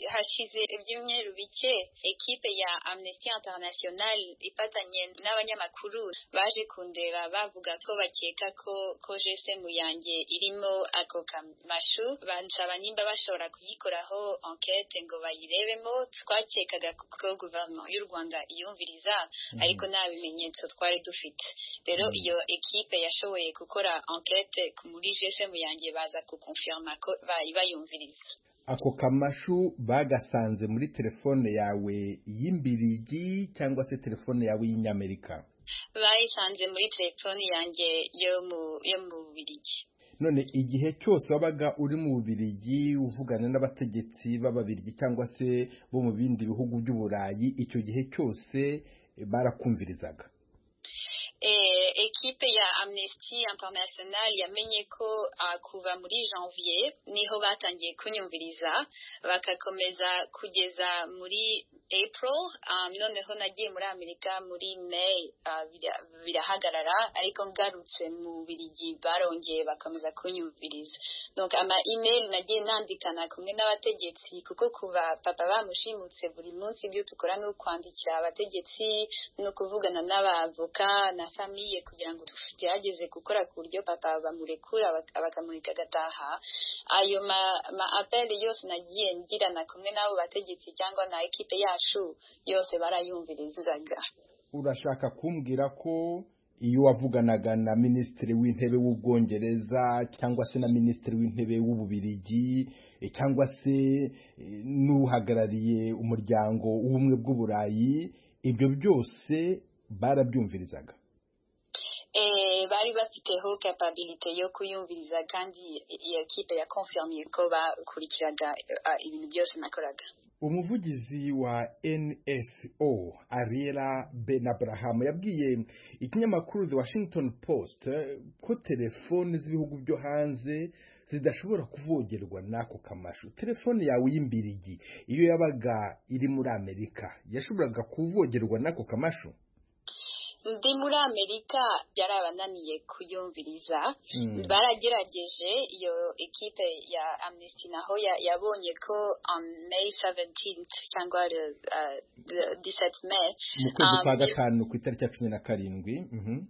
hashize ibyumweru bike ekipe ya Amnesty International ifatanye n'abanyamakuru baje kundeba bavuga ko bakeka ko GSM yanjye irimo ako kamashu bansaba nimba bashobora kuyikoraho enquête ngo bayirebemo twakekaga ko guverinoma y'u Rwanda iyumviriza ariko nta bimenyetso twari dufite rero iyo ekipe yashoboye gukora enquête muri GSM yanjye baza kukonfirma ko bayumviriza. Ako kamashu bagasanze muri telefone yawe y'imbirigi cyangwa se telefone yawe y'Inyamerika? Bayisanze muri telefone yanjye yo mu Bubiligi. None igihe cyose wabaga uri mu Bubiligi uvugana n'abategetsi b'Ababiligi cyangwa se bo mu bindi bihugu by'Uburayi, icyo gihe cyose barakumvirizaga? Ekipe ya Amnesty International yamenye ko kuva muri janvier niho batangiye kunyumviriza bakakomeza kugeza muri April, noneho nagiye muri Amerika muri May birahagarara ariko ngarutse mu Bubiligi barongeye bakomeza kunyumviriza. Donc ama email nagiye nandikana kumwe n'abategetsi kuko kuva papa bamushimutse buri munsi ibyo tukora no kwandikira abategetsi no kuvugana n'abavoka na famille kugira ngo tugerageze gukora ku buryo papa bamurekura bakamurika gataha. Ayo ma appel yose nagiye ngirana kumwe n'abo bategetsi cyangwa na ekipe yacu yose barayumvirizaga. Urashaka kumbwira ko iyo wavuganaga na Minisitiri w'Intebe w'Ubwongereza cyangwa se na Minisitiri w'Intebe w'Ububiligi cyangwa se n'uhagarariye umuryango w'ubumwe bw'Uburayi, ibyo byose barabyumvirizaga? Bari bafiteho capability yo kuyumviriza kandi iyo ekipe ya confirmé ko bakurikiraga ibintu byose nakoraga. Umuvugizi wa NSO Ariela Benabraham yabwiye ikinyamakuru The Washington Post ko telefone z'ibihugu byo hanze zidashobora kuvogerwa n'ako kamashu. Telefone yawe y'imbirigi iyo yabaga iri muri Amerika yashoboraga kuvogerwa n'ako kamashu? Ndi muri Amerika byarabananiye kuyumviriza. Baragerageje iyo ekipe ya Amnesty naho yabonye ko on May 17th cyangwa 17 May mu kwezi kwa gatanu ku itariki ya 17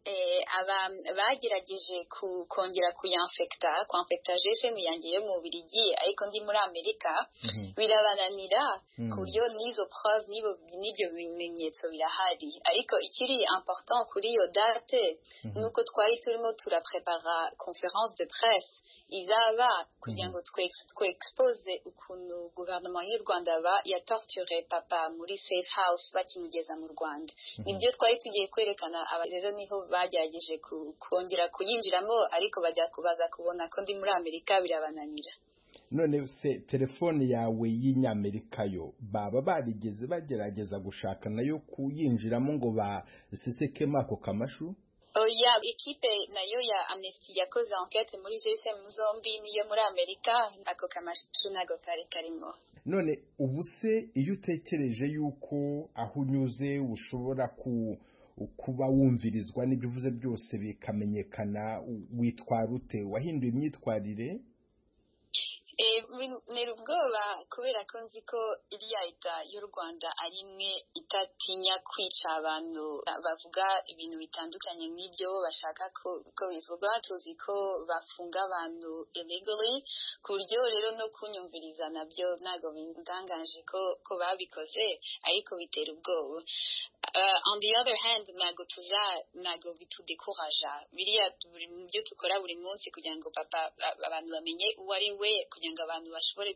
bagerageje kongera kwamfekta GSM yanjye yo mu Bubiligi ariko ndi muri Amerika birabananira ku buryo n'izo preuve n'ibyo bimenyetso birahari ariko ikiri important kuri iyo date nuko twari turimo turaprepara conférence de presse izaba kugira ngo twexpose ukuntu guverinoma y'u Rwanda yatorture papa muri safe house bakimugeza mu Rwanda. Nibyo twari tugiye kwerekana rero niho bagerageje kongera kuyinjiramo ariko bajya kubaza kubona ko ndi muri Amerika birabananira. None se telefone yawe y'Inyamerika yo baba barigeze bagerageza gushaka nayo kuyinjiramo ngo basesekemo ako kamashu? Oya, ekipe nayo ya Amnesty yakoze enquête muri GSM zombi niyo muri Amerika ako kamashu nago kari karimo. None ubu se iyo utekereje yuko aho unyuze ushobora kuba wumvirizwa n'ibyo uvuze byose bikamenyekana, witwara ute? Wahinduye imyitwarire? Nera ubwoba kubera ko nzi ko iriya leta y'u Rwanda ari imwe itatinya kwica abantu bavuga ibintu bitandukanye n'ibyo bashaka ko bivuga. Tuzi ko bafunga abantu illegally ku buryo rero no kunyumviriza nabyo ntago bindangaje ko babikoze ariko bitera ubwoba. On the other hand ntago bitudekuraja biriya byo tukora buri munsi kugira ngo papa abantu bamenye uwo ari we kugira ngo abantu bashobore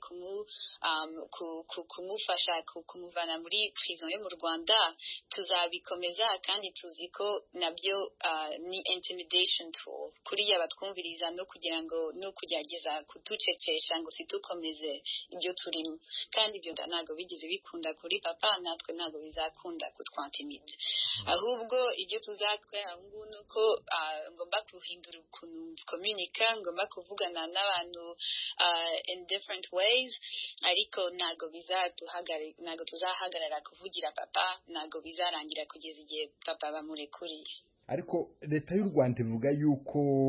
kumufasha kumuvana muri prison yo mu Rwanda tuzabikomeza kandi tuzi ko nabyo ni intimidation tool kuriya batwumviriza no kugira ngo no kugerageza kuducecesha ngo situkomeze ibyo turimo kandi ibyo ntago bigize bikunda kuri papa natwe ntago bizakunda kutwantimida ahubwo ibyo tuzakora ngo nuko ngomba kuhindura ukuntu communica ngomba kuvugana n'abantu in different ways ariko ntago tuzahagarara kuvugira papa ntago bizarangira kugeza igihe papa bamurekuriye. Ariko leta y'u Rwanda ivuga yuko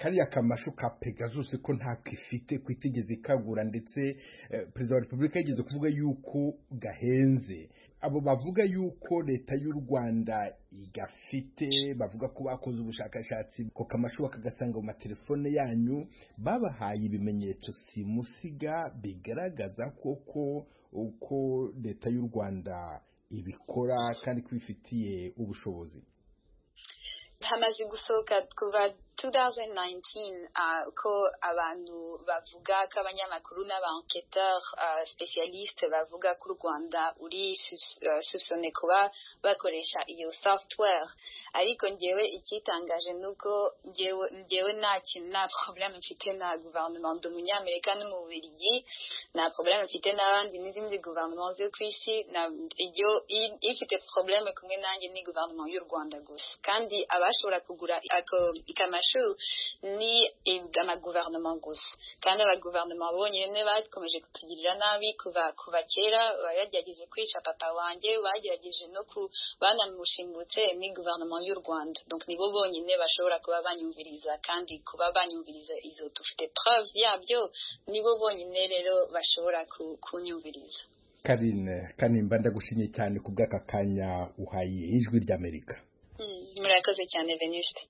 kariya kamashu ka Pegasus ko nta kwifite kwitigeze ikagura ndetse perezida wa repubulika yigeze kuvuga yuko gahenze. Abo bavuga yuko leta y'u Rwanda igafite, bavuga ko bakoze ubushakashatsi ko kamashu bakagasanga mu matelefone yanyu, babahaye ibimenyetso simusiga bigaragaza koko uko leta y'u Rwanda ibikora kandi kwifitiye ubushobozi? hamaze gusohoka kuva 2019 ko abantu bavuga ko abanyamakuru n'aba-enquêteurs spécialistes bavuga ko u Rwanda uri soupçonné kuba bakoresha iyo software. Ariko njyewe ikitangaje nuko njyewe nta problème mfite na gouvernement de Munyamerika no mu Bubiligi, nta problème mfite n'abandi n'izindi gouvernement zo kwisi, iyo ifite problème kumwe nanjye ni gouvernement y'u Rwanda gusa. Kandi abashobora kugura kamashu ni amaguverinoma gusa, kandi abaguverinoma bonyine bakomeje kutugirira nabi kuva kera. Bagerageje kwica papa wanjye, bagerageje no banamushimbutse ni guverinoma y'u Rwanda. Donc nibo bonyine bashobora kuba banyumviriza, kandi kuba banyumviriza izo dufite preuve yabyo, nibo bonyine rero bashobora kunyumviriza. Karine Kanimba, ndagushimiye cyane ku bw'aka kanya uhaye Ijwi ry'Amerika. Murakoze cyane Venuste.